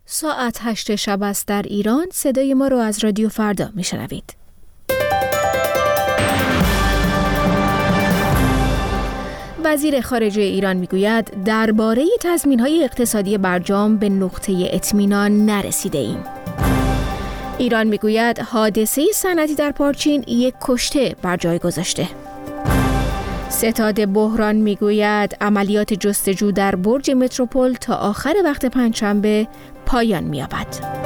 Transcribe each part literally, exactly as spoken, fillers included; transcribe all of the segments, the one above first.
ساعت هشت شب است در ایران. صدای ما رو از رادیو فردا میشنوید. وزیر خارجه ایران میگوید درباره تضمین‌های اقتصادی برجام به نقطه اطمینان نرسیده ایم. ایران میگوید حادثه صنعتی در پارچین یک کشته بر جای گذاشته. ستاد بحران میگوید عملیات جستجو در برج متروپول تا آخر وقت پنجشنبه پایان می‌یابد.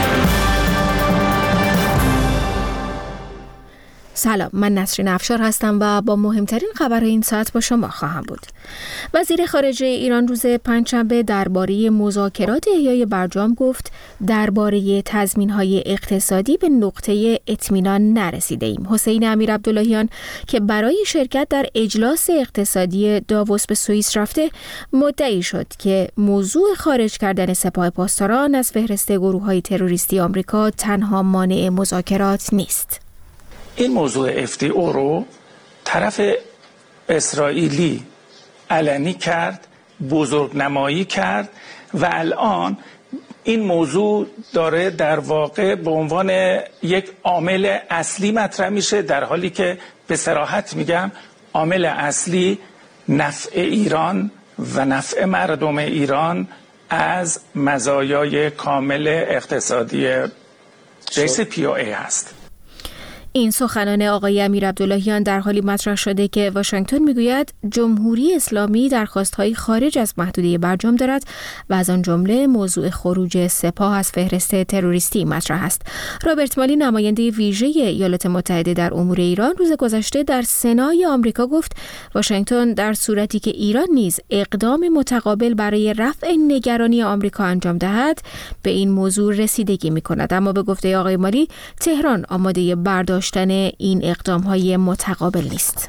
سلام، من نسرین افشار هستم و با مهمترین خبرهای این ساعت با شما خواهم بود. وزیر خارجه ایران روز پنجشنبه درباره مذاکرات احیای برجام گفت درباره تضمین‌های اقتصادی به نقطه اطمینان نرسیده ایم. حسین امیرعبداللهیان که برای شرکت در اجلاس اقتصادی داووس به سوئیس رفته مدعی شد که موضوع خارج کردن سپاه پاسداران از فهرست گروه‌های تروریستی آمریکا تنها مانع مذاکرات نیست. این موضوع اف تی او رو طرف اسرائیلی علنی کرد، بزرگنمایی کرد و الان این موضوع داره در واقع به عنوان یک عامل اصلی مطرح میشه، در حالی که به صراحت میگم عامل اصلی نفع ایران و نفع مردم ایران از مزایای کامل اقتصادی جی سی پی او ای هست. این سخنان آقای امیرعبداللهیان در حالی مطرح شده که واشنگتن میگوید جمهوری اسلامی درخواست‌های خارج از محدوده برجام دارد و از آن جمله موضوع خروج سپاه از فهرست تروریستی مطرح است. رابرت مالی نماینده ویژه ایالات متحده در امور ایران روز گذشته در سنای آمریکا گفت واشنگتن در صورتی که ایران نیز اقدام متقابل برای رفع نگرانی آمریکا انجام دهد به این موضوع رسیدگی می‌کند، اما به گفته آقای مالی تهران آماده برداشت این اقدام‌های متقابل نیست.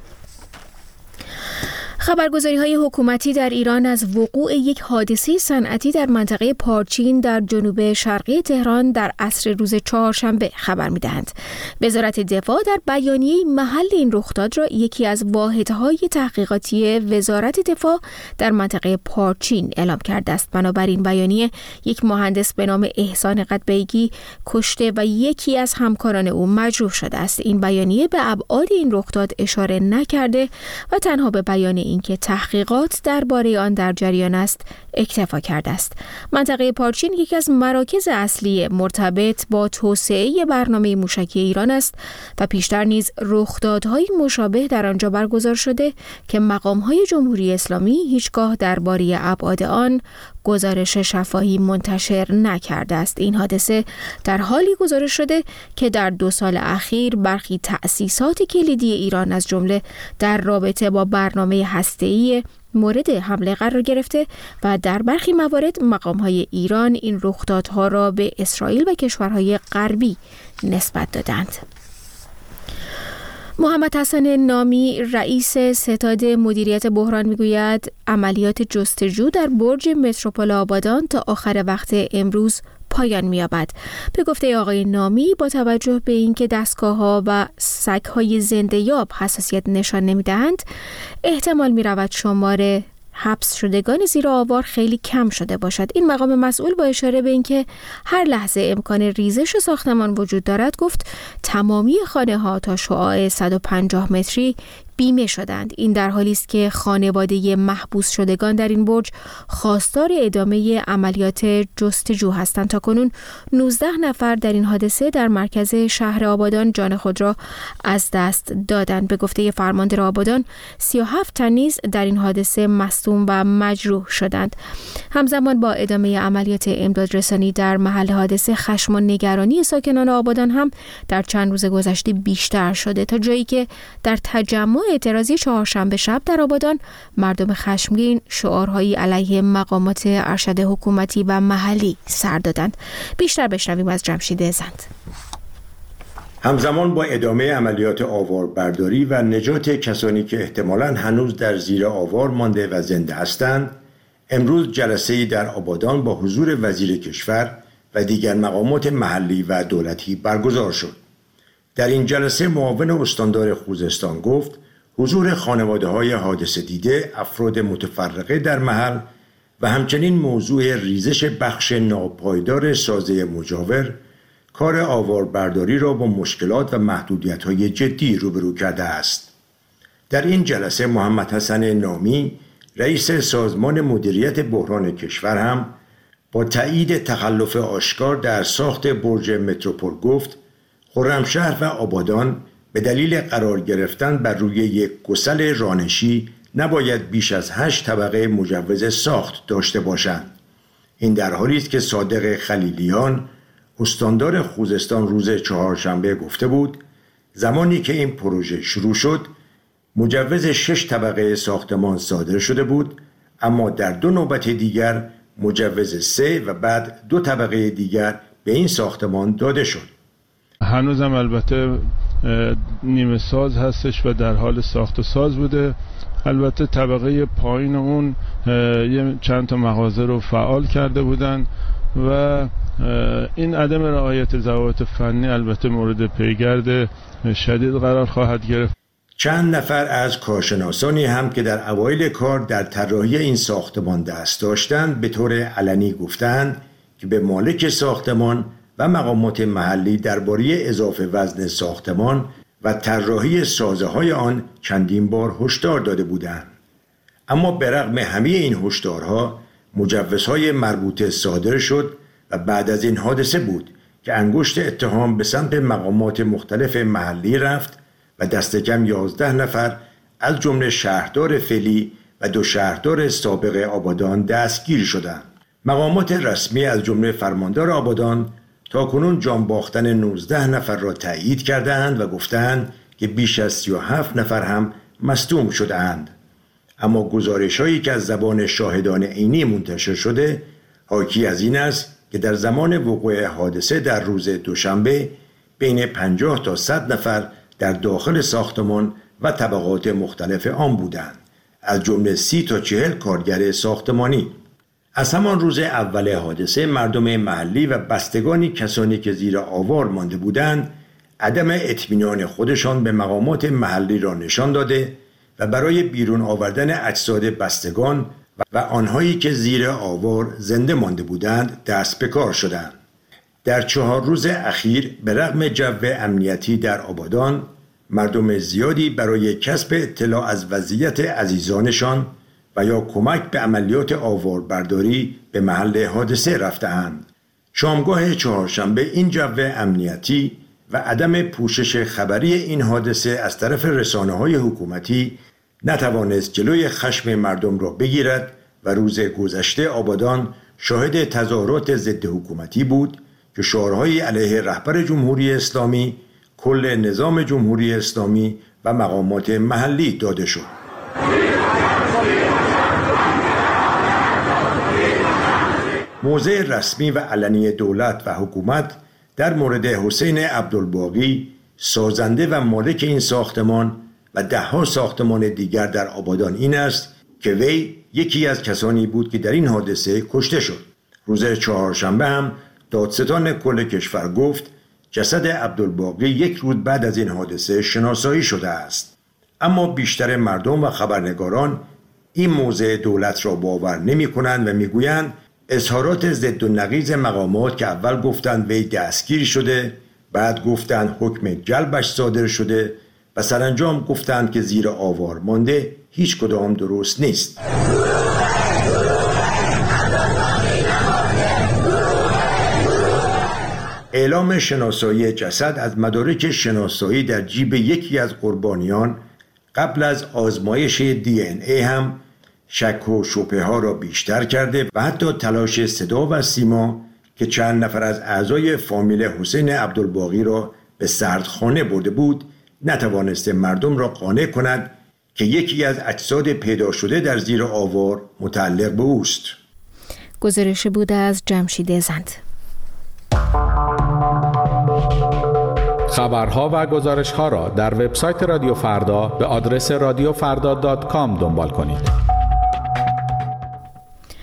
خبرگزاری‌های حکومتی در ایران از وقوع یک حادثه صنعتی در منطقه پارچین در جنوب شرقی تهران در عصر روز چهارشنبه خبر می‌دهند. وزارت دفاع در بیانیه محل این رخداد را یکی از واحدهای تحقیقاتی وزارت دفاع در منطقه پارچین اعلام کرده است. بنابراین بیانیه یک مهندس به نام احسان قدبیگی کشته و یکی از همکاران او مجروح شده است. این بیانیه به ابعاد این رخداد اشاره نکرده و تنها به بیانیه اینکه تحقیقات درباره آن در جریان است اکتفا کرده است. منطقه پارچین یکی از مراکز اصلی مرتبط با توسعه برنامه موشکی ایران است و پیشتر نیز رخدادهای مشابه در آنجا برگزار شده که مقام‌های جمهوری اسلامی هیچگاه درباره ابعاد آن گزارش شفاهی منتشر نکرده است. این حادثه در حالی گزارش شده که در دو سال اخیر برخی تأسیسات کلیدی ایران از جمله در رابطه با برنامه هسته‌ای مورد حمله قرار گرفته و در برخی موارد مقام‌های ایران این رخدادها را به اسرائیل و کشورهای غربی نسبت دادند. محمد حسن نامی رئیس ستاد مدیریت بحران میگوید عملیات جستجو در برج متروپول آبادان تا آخر وقت امروز پایان می‌یابد. به گفته آقای نامی با توجه به اینکه دستگاه‌ها و سگ‌های زنده‌یاب حساسیت نشان نمی‌دهند احتمال می‌رود شمار حبس شدگان زیر آوار خیلی کم شده باشد. این مقام مسئول با اشاره به اینکه هر لحظه امکان ریزش ساختمان وجود دارد گفت تمامی خانه‌ها تا شعاع صد و پنجاه متری بیمه شدند. این در حالی است که خانواده محبوس شدگان در این برج خواستار ادامه عملیات جستجو هستند. تاکنون نوزده نفر در این حادثه در مرکز شهر آبادان جان خود را از دست دادند. به گفته فرماندار آبادان سی و هفت تن نیز در این حادثه مصدوم و مجروح شدند. همزمان با ادامه عملیات امدادرسانی در محل حادثه خشم و نگرانی ساکنان آبادان هم در چند روز گذشته بیشتر شده تا جایی که در تجمع اعتراضی چهارشنبه شب در آبادان مردم خشمگین شعارهایی علیه مقامات ارشد حکومتی و محلی سر دادند. بیشتر بشنویم از جمشید زند. همزمان با ادامه عملیات آواربرداری و نجات کسانی که احتمالاً هنوز در زیر آوار مانده و زنده هستند، امروز جلسه‌ای در آبادان با حضور وزیر کشور و دیگر مقامات محلی و دولتی برگزار شد. در این جلسه معاون استاندار خوزستان گفت حضور خانواده‌های حادثه دیده، افراد متفرقه در محل و همچنین موضوع ریزش بخش ناپایدار سازه مجاور کار آواربرداری را با مشکلات و محدودیت‌های جدی روبرو کرده است. در این جلسه محمد حسن نامی رئیس سازمان مدیریت بحران کشور هم با تایید تخلف آشکار در ساخت برج متروپول گفت خرمشهر و آبادان به دلیل قرار گرفتن بر روی یک گسل رانشی نباید بیش از هشت طبقه مجوز ساخت داشته باشند. این در حالی است که صادق خلیلیان استاندار خوزستان روز چهارشنبه گفته بود زمانی که این پروژه شروع شد مجوز شش طبقه ساختمان صادر شده بود، اما در دو نوبت دیگر مجوز سه و بعد دو طبقه دیگر به این ساختمان داده شد. هنوزم البته نیمه ساز هستش و در حال ساخت و ساز بوده. البته طبقه پایین اون یه چند تا مغازه رو فعال کرده بودن و این عدم رعایت ضوابط فنی البته مورد پیگرد شدید قرار خواهد گرفت. چند نفر از کارشناسانی هم که در اوایل کار در طراحی این ساختمان دست داشتند به طور علنی گفتند که به مالک ساختمان و مقامات محلی درباره اضافه وزن ساختمان و طراحی سازه‌های آن چندین بار هشدار داده بودند. اما به رغم همه این هشدارها مجوزهای مربوطه صادر شد و بعد از این حادثه بود که انگشت اتهام به سمت مقامات مختلف محلی رفت و دست کم یازده نفر از جمله شهردار فعلی و دو شهردار سابق آبادان دستگیر شدند. مقامات رسمی از جمله فرماندار آبادان تاکنون جان باختن نوزده نفر را تایید کردند و گفتند که بیش از سی و هفت نفر هم مصدوم شدند. اما گزارش‌هایی که از زبان شاهدان عینی منتشر شده حاکی از این است که در زمان وقوع حادثه در روز دوشنبه بین پنجاه تا صد نفر در داخل ساختمان و طبقات مختلف آن بودند، از جمله سی تا چهل کارگر ساختمانی. از همان روز اول حادثه مردم محلی و بستگانی کسانی که زیر آوار مانده بودند عدم اطمینان خودشان به مقامات محلی را نشان داده و برای بیرون آوردن اجساد بستگان و آنهایی که زیر آوار زنده مانده بودند دست به کار شدند. در چهار روز اخیر به رغم جو امنیتی در آبادان مردم زیادی برای کسب اطلاع از وضعیت عزیزانشان و یا کمک به عملیات آواربرداری به محل حادثه رفته‌اند. شامگاه چهارشنبه این جو امنیتی و عدم پوشش خبری این حادثه از طرف رسانه‌های حکومتی نتوانست جلوی خشم مردم را بگیرد و روز گذشته آبادان شاهد تظاهرات ضد حکومتی بود که شعارهای علیه رهبر جمهوری اسلامی، کل نظام جمهوری اسلامی و مقامات محلی داده شد. موضع رسمی و علنی دولت و حکومت در مورد حسین عبدالباقی، سازنده و مالک این ساختمان و ده‌ها ساختمان دیگر در آبادان این است که وی یکی از کسانی بود که در این حادثه کشته شد. روز چهارشنبه هم دادستان کل کشور گفت جسد عبدالباقی یک روز بعد از این حادثه شناسایی شده است. اما بیشتر مردم و خبرنگاران این موضع دولت را باور نمی کنند و می گویند اظهارات ضد و نقیض مقامات که اول گفتند وی دستگیر شده، بعد گفتند حکم جلبش صادر شده و سرانجام گفتند که زیر آوار مانده هیچ کدام درست نیست. اعلام شناسایی جسد از مدارک شناسایی در جیب یکی از قربانیان قبل از آزمایش دی ان ای هم شک و شبهه ها را بیشتر کرده و حتی تلاش صدا و سیما که چند نفر از اعضای فامیل حسین عبدالباقی را به سردخانه برده بود نتوانسته مردم را قانع کند که یکی از اجساد پیدا شده در زیر آوار متعلق به اوست. گزارش بوده از جمشید زند. خبرها و گزارش‌ها را در وبسایت رادیو فردا به آدرس رادیو فردا دات کام دنبال کنید.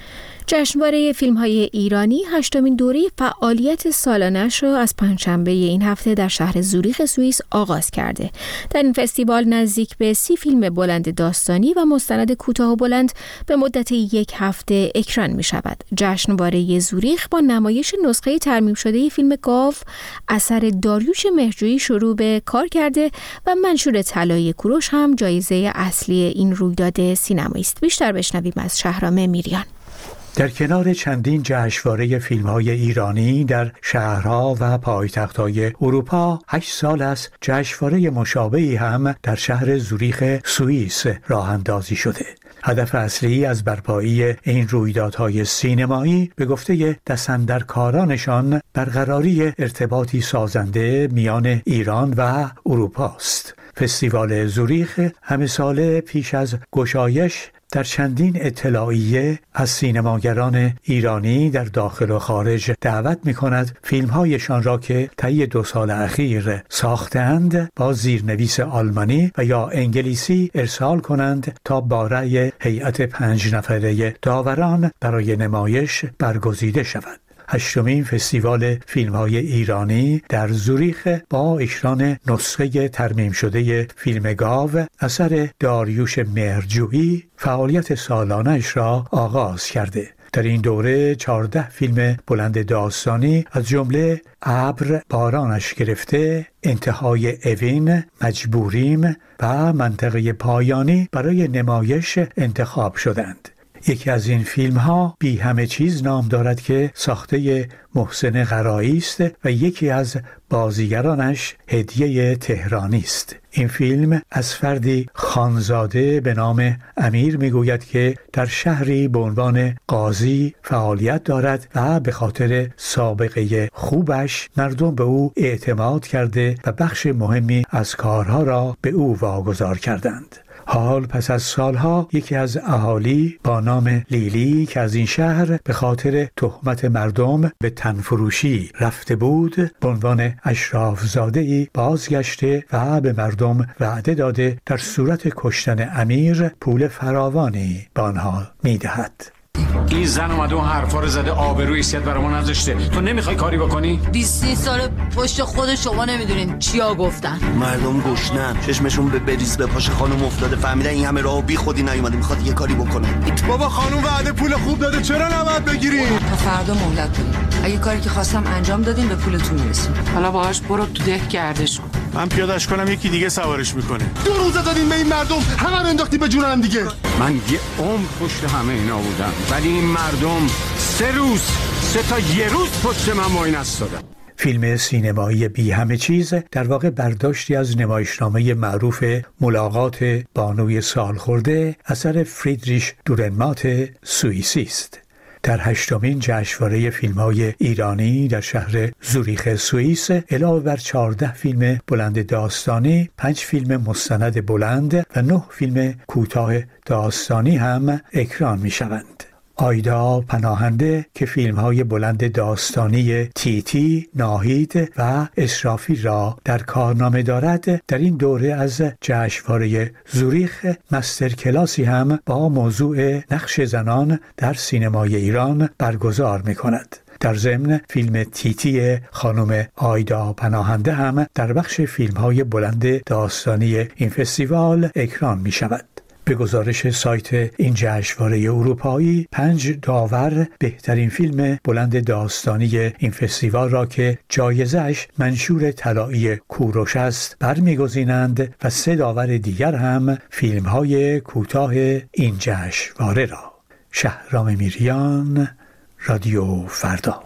جشنواره فیلم‌های ایرانی هشتمین دوره فعالیت سالانه‌اش را از پنجشنبه این هفته در شهر زوریخ سوئیس آغاز کرده. در این فستیوال نزدیک به سی فیلم بلند داستانی و مستند کوتاه و بلند به مدت یک هفته اکران می‌شود. جشنواره زوریخ با نمایش نسخه ترمیم شده فیلم گاو اثر داریوش مهرجویی شروع به کار کرده و منشور طلایی کوروش هم جایزه اصلی این رویداد سینمایی است. بیشتر بشنویم از شهرام میریان. در کنار چندین جشنواره فیلم‌های ایرانی در شهرها و پایتخت‌های اروپا، هشت سال است جشنواره مشابهی هم در شهر زوریخ سوئیس راه اندازی شده. هدف اصلی از برپایی این رویدادهای سینمایی به گفته دستاندرکارانشان برقراری ارتباطی سازنده میان ایران و اروپا است. فستیوال زوریخ همه ساله پیش از گشایش در چندین اطلاعیه از سینماگران ایرانی در داخل و خارج دعوت می کند فیلمهایشان را که طی دو سال اخیر ساختند با زیرنویس آلمانی و یا انگلیسی ارسال کنند تا با رأی هیئت پنج نفره داوران برای نمایش برگزیده شود. هشتمین فستیوال فیلم‌های ایرانی در زوریخ با اکران نسخه ترمیم شده فیلم گاو اثر داریوش مهرجویی فعالیت سالانه‌اش را آغاز کرده. در این دوره چهارده فیلم بلند داستانی از جمله ابر بارانش گرفته، انتهای اوین، مجبوریم و منطقه پایانی برای نمایش انتخاب شدند. یکی از این فیلم ها بی همه چیز نام دارد که ساخته محسن قرایی است و یکی از بازیگرانش هدیه تهرانی است. این فیلم از فردی خانزاده به نام امیر میگوید که در شهری به عنوان قاضی فعالیت دارد و به خاطر سابقه خوبش مردم به او اعتماد کرده و بخش مهمی از کارها را به او واگذار کردند. حال پس از سالها یکی از اهالی با نام لیلی که از این شهر به خاطر تهمت مردم به تنفروشی رفته بود به عنوان اشراف زاده‌ای بازگشته و به مردم وعده داده در صورت کشتن امیر پول فراوانی به آنها میدهد. این زن اومده اون حرفا رو زده، آبروی سیاد برامون نذاشته. تو نمیخوای کاری بکنی؟ بیست سال پشت خود شما نمیدونین چیا گفتن. مردم گشنن، چشمشون به بریز به پاش خانم افتاده، فهمیدن این همه راه بی خودی نیومده میخواد یه کاری بکنه. بابا خانم وعده پول خوب داده، چرا نباید بگیرین؟ تا فردا مهلت بدین. اگه کاری که خواستم انجام دادین به پولتون میرسین. حالا باهاش برو تو ده گردش کن. من پیادهش کنم یکی دیگه سوارش میکنه. دو روزه دادین به این مردم، همه رو انداختی به جون هم دیگه. من یه عمر پشت همه اینا بودم، ولی این مردم سه روز سه تا یه روز پشت من معاین استادن. فیلم سینمایی بی همه چیز در واقع برداشتی از نمایشنامه معروف ملاقات بانوی سالخورده اثر فریدریش دورنمات سوئیسی است. در هشتمین جشنواره فیلم‌های ایرانی در شهر زوریخ سوئیس علاوه بر چهارده فیلم بلند داستانی، پنج فیلم مستند بلند و نه فیلم کوتاه داستانی هم اکران می‌شوند. آیدا پناهنده که فیلم‌های بلند داستانی تیتی، ناهید و اسرافیل را در کارنامه دارد، در این دوره از جشنواره زوریخ مستر کلاسی هم با موضوع نقش زنان در سینمای ایران برگزار می‌کند. در ضمن فیلم تیتی خانم آیدا پناهنده هم در بخش فیلم‌های بلند داستانی این فستیوال اکران می‌شود. به گزارش سایت این جشنواره اروپایی، پنج داور بهترین فیلم بلند داستانی این فستیوال را که جایزه‌اش منشور طلایی کوروش است برمیگزینند و سه داور دیگر هم فیلم‌های کوتاه این جشنواره را. شهرام میریان، رادیو فردا.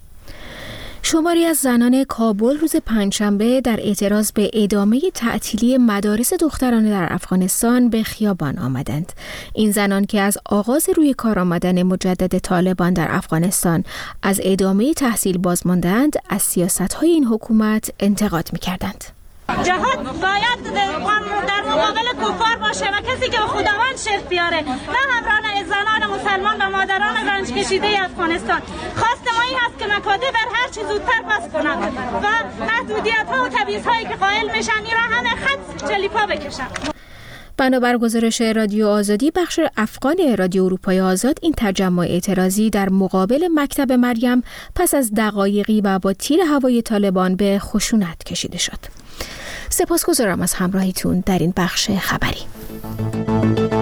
شماری از زنان کابل روز پنجشنبه در اعتراض به ادامه تعطیلی مدارس دخترانه در افغانستان به خیابان آمدند. این زنان که از آغاز روی کار آمدن مجدد طالبان در افغانستان از ادامه تحصیل باز ماندند، از سیاست‌های این حکومت انتقاد می‌کردند. جهاد باید در مقابل کفار باشه و کسی که به خداوند شرک بیاره، نه همراهان زنان مسلمان و مادران رنج کشیده افغانستان. خواست ما این هست که مکاتب بر هر چی زودتر پس کنند و محدودیت ها و تبعیض هایی که قائل میشن این را همه خط جلیپا بکشن. بنابر گزارش رادیو آزادی، بخش افغان رادیو اروپای آزاد این تجمع اعتراضی در مقابل مکتب مریم پس از دقایقی و با تیر هوای طالبان به خشونت کشیده شد. سپاسگزارم از همراهیتون در این بخش خبری.